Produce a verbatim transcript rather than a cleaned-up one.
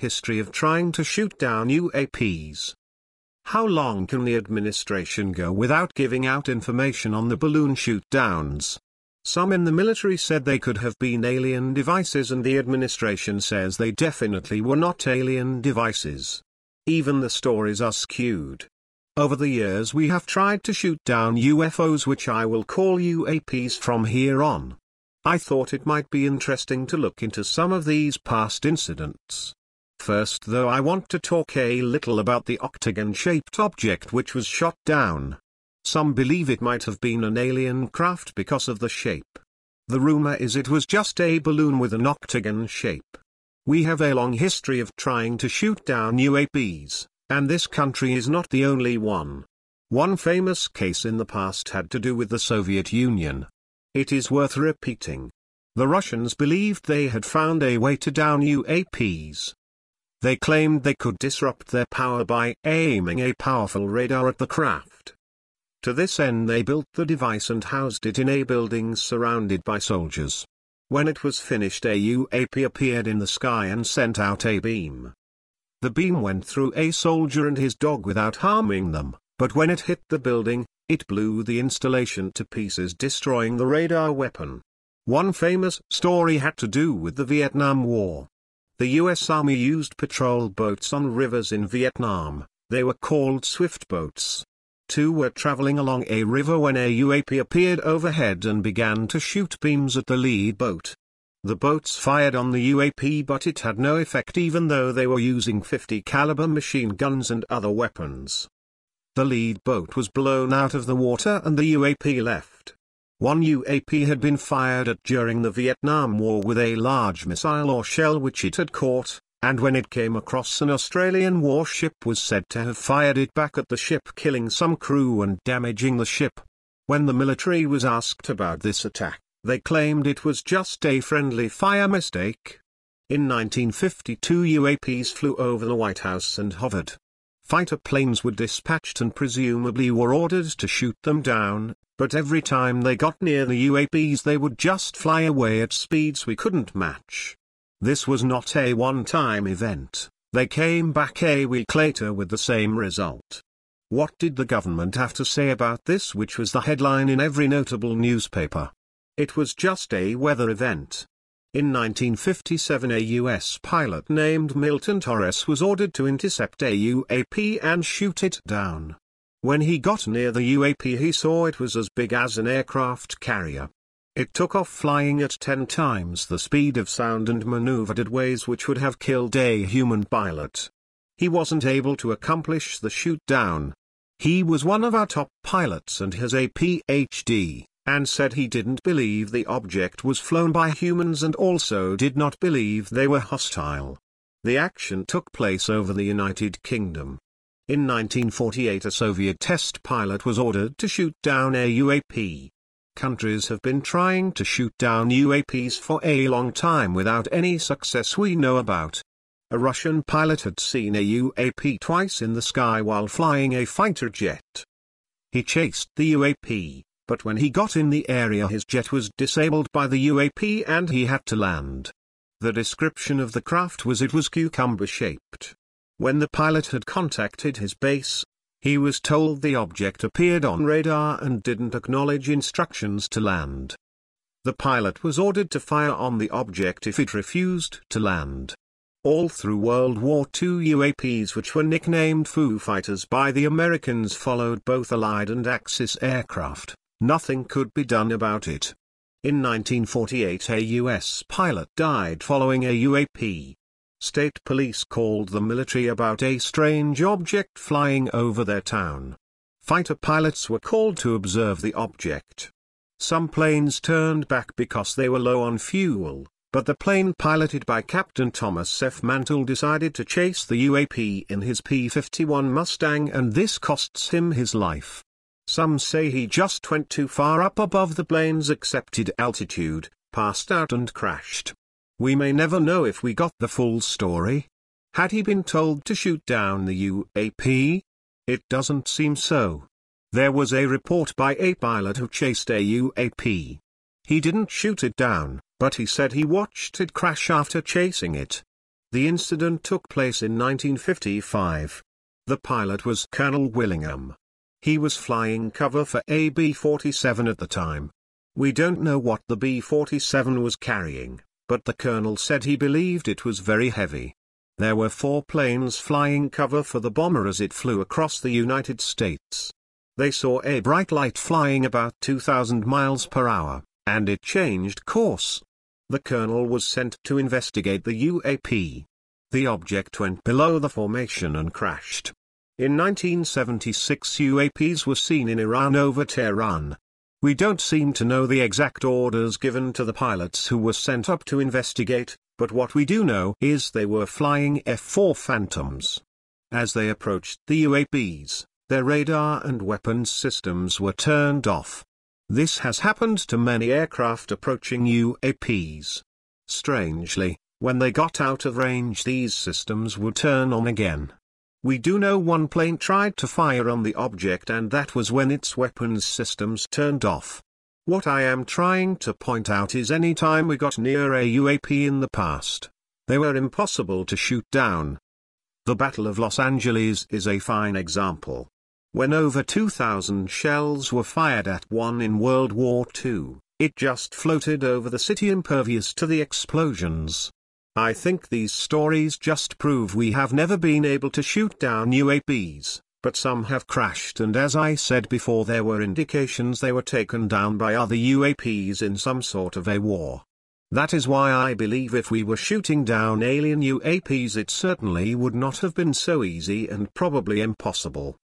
History of trying to shoot down U A Ps. How long can the administration go without giving out information on the balloon shoot-downs? Some in the military said they could have been alien devices, and the administration says they definitely were not alien devices. Even the stories are skewed. Over the years we have tried to shoot down U F Os, which I will call U A Ps from here on. I thought it might be interesting to look into some of these past incidents. First though, I want to talk a little about the octagon-shaped object which was shot down. Some believe it might have been an alien craft because of the shape. The rumor is it was just a balloon with an octagon shape. We have a long history of trying to shoot down U A Ps, and this country is not the only one. One famous case in the past had to do with the Soviet Union. It is worth repeating. The Russians believed they had found a way to down U A Ps. They claimed they could disrupt their power by aiming a powerful radar at the craft. To this end they built the device and housed it in a building surrounded by soldiers. When it was finished, a U A P appeared in the sky and sent out a beam. The beam went through a soldier and his dog without harming them, but when it hit the building, it blew the installation to pieces, destroying the radar weapon. One famous story had to do with the Vietnam War. The U S Army used patrol boats on rivers in Vietnam. They were called swift boats. Two were traveling along a river when a U A P appeared overhead and began to shoot beams at the lead boat. The boats fired on the U A P, but it had no effect even though they were using fifty caliber machine guns and other weapons. The lead boat was blown out of the water and the U A P left. One U A P had been fired at during the Vietnam War with a large missile or shell which it had caught, and when it came across an Australian warship was said to have fired it back at the ship, killing some crew and damaging the ship. When the military was asked about this attack, they claimed it was just a friendly fire mistake. In nineteen fifty-two, U A Ps flew over the White House and hovered. Fighter planes were dispatched and presumably were ordered to shoot them down, but every time they got near the U A Ps they would just fly away at speeds we couldn't match. This was not a one-time event. They came back a week later with the same result. What did the government have to say about this, which was the headline in every notable newspaper? It was just a weather event. In nineteen fifty-seven, a U S pilot named Milton Torres was ordered to intercept a U A P and shoot it down. When he got near the U A P he saw it was as big as an aircraft carrier. It took off flying at ten times the speed of sound and maneuvered at ways which would have killed a human pilot. He wasn't able to accomplish the shoot-down. He was one of our top pilots and has a P H D, and said he didn't believe the object was flown by humans and also did not believe they were hostile. The action took place over the United Kingdom. In nineteen forty-eight, a Soviet test pilot was ordered to shoot down a U A P. Countries have been trying to shoot down U A Ps for a long time without any success we know about. A Russian pilot had seen a U A P twice in the sky while flying a fighter jet. He chased the U A P, but when he got in the area his jet was disabled by the U A P and he had to land. The description of the craft was it was cucumber-shaped. When the pilot had contacted his base, he was told the object appeared on radar and didn't acknowledge instructions to land. The pilot was ordered to fire on the object if it refused to land. All through World War Two, U A Ps which were nicknamed Foo Fighters by the Americans followed both Allied and Axis aircraft. Nothing could be done about it. In nineteen forty-eight, a U S pilot died following a U A P. State police called the military about a strange object flying over their town. Fighter pilots were called to observe the object. Some planes turned back because they were low on fuel, but the plane piloted by Captain Thomas F. Mantle decided to chase the U A P in his P fifty-one Mustang, and this costs him his life. Some say he just went too far up above the plane's accepted altitude, passed out and crashed. We may never know if we got the full story. Had he been told to shoot down the U A P? It doesn't seem so. There was a report by a pilot who chased a U A P. He didn't shoot it down, but he said he watched it crash after chasing it. The incident took place in nineteen fifty-five. The pilot was Colonel Willingham. He was flying cover for a B forty-seven at the time. We don't know what the B forty-seven was carrying, but the colonel said he believed it was very heavy. There were four planes flying cover for the bomber as it flew across the United States. They saw a bright light flying about two thousand miles per hour, and it changed course. The colonel was sent to investigate the U A P. The object went below the formation and crashed. In nineteen seventy-six U A Ps were seen in Iran over Tehran. We don't seem to know the exact orders given to the pilots who were sent up to investigate, but what we do know is they were flying F four Phantoms. As they approached the U A Ps, their radar and weapons systems were turned off. This has happened to many aircraft approaching U A Ps. Strangely, when they got out of range, these systems would turn on again. We do know one plane tried to fire on the object, and that was when its weapons systems turned off. What I am trying to point out is any time we got near a U A P in the past, they were impossible to shoot down. The Battle of Los Angeles is a fine example. When over two thousand shells were fired at one in World War Two, it just floated over the city impervious to the explosions. I think these stories just prove we have never been able to shoot down U A Ps, but some have crashed, and as I said before, there were indications they were taken down by other U A Ps in some sort of a war. That is why I believe if we were shooting down alien U A Ps, it certainly would not have been so easy and probably impossible.